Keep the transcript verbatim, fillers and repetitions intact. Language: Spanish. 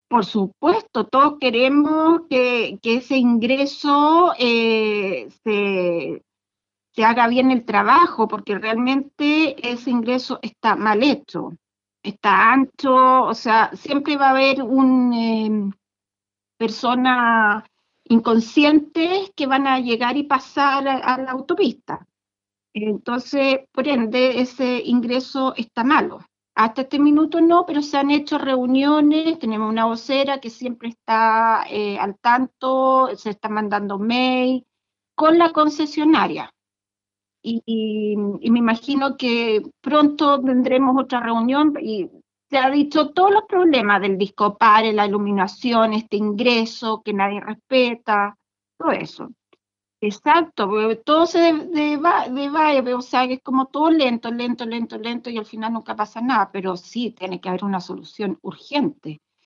Por supuesto, todos queremos que, que ese ingreso eh, se, se haga bien el trabajo, porque realmente ese ingreso está mal hecho, está ancho, o sea, siempre va a haber un eh, persona inconscientes que van a llegar y pasar a, a la autopista. Entonces, por ende, ese ingreso está malo. Hasta este minuto no, pero se han hecho reuniones, tenemos una vocera que siempre está eh, al tanto, se está mandando mail con la concesionaria. Y, y- y me imagino que pronto tendremos otra reunión y se ha dicho todos los problemas del discopare, la iluminación, este ingreso que nadie respeta, todo eso. Exacto, porque todo se deba, deba, o sea, que es como todo lento, lento, lento, lento, y al final nunca pasa nada, pero sí tiene que haber una solución urgente.